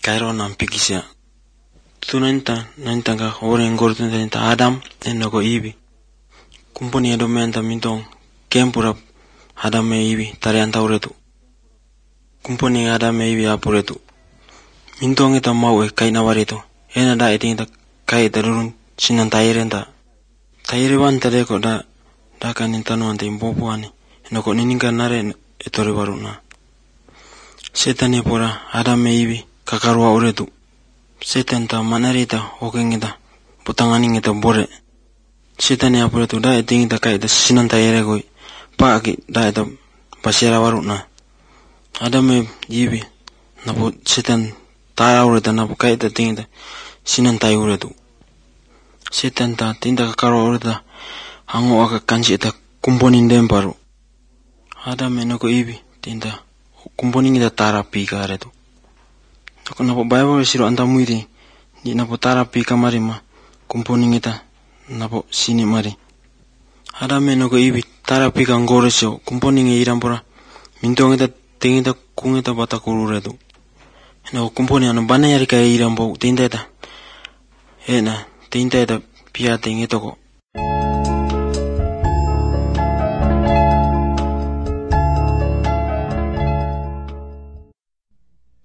kairo nam pikisia. Nanta ka oren gortun ta Adam enoko ibi. Kumponi adomenta mintong kempura Adam me ibi tarianta uretu. Kumponi Adam me ibi apuretu. Mintong eta mau kaina warito. Ena da eting ta kai darurun sinan tairenta. Tairewan tadeko da kanin tanu ante impopuani. Enoko nininga nare etore waruna. Setan pora Adam me ibi kakarua uretu. Setan ta manarita okengita putanganing eta bore. Setan apuretu da eting ta kai da sinan taire goi. Paaki da eta pasera waruna. Adam me ibi napo setan tara ureta napo kai da ting ta sinan tai uretu. Setan ta tinta kakarua ureta hango aka kansi eta kumponin demparu. Adam me noko ibi tinta kumponin ita tara pika aretu. Ako napo Bible siro anta muiri di napo tara pika mari ma kumponin ita napo sini mari. Adam me noko ibi tara pika ngoresyo kumponin irampura mintong ita tingita kungita batakuru retu. Nako kumponin anu bana yari kaya irampo tinta ita ena tinta ita pia ting itoko